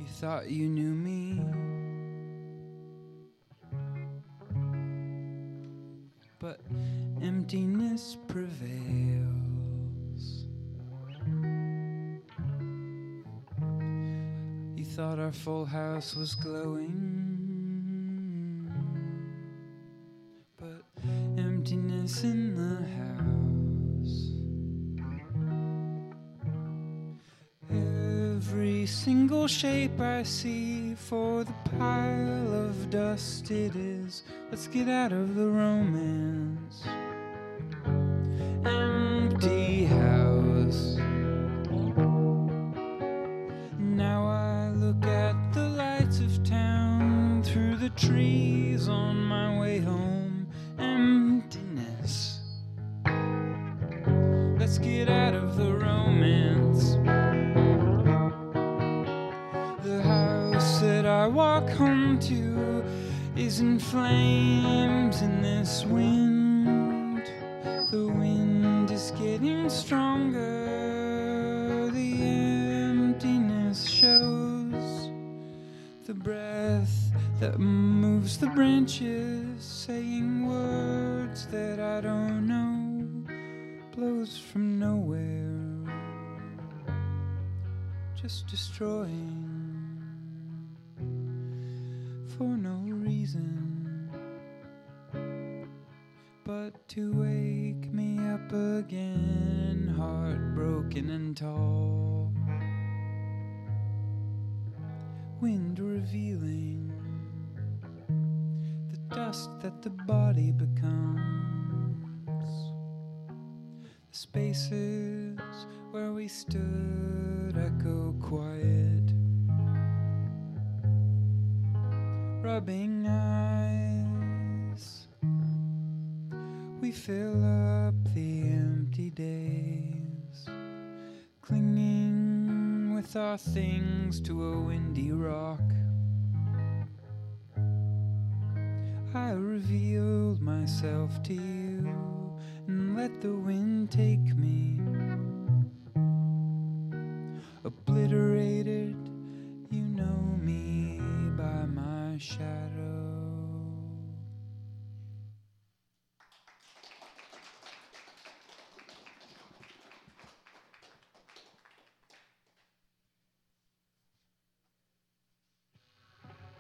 thought you knew me, but emptiness prevails. You thought our full house was glowing, but emptiness in the house. Every single shape I see for the pile of dust it is. Let's get out of the romance. Empty house. Now I look at the lights of town through the trees on my way home. Emptiness. Let's get out of the romance. The house that I walk home to is in flames in this wind. The wind is getting stronger. The emptiness shows. The breath that moves the branches, saying words that I don't know, blows from nowhere, just destroying for no reason but to wake me up again, heartbroken and tall. Wind revealing the dust that the body becomes. The spaces where we stood echo quiet. Rubbing eyes, we fill up the empty days, clinging with our things to a windy rock. I revealed myself to you and let the wind take me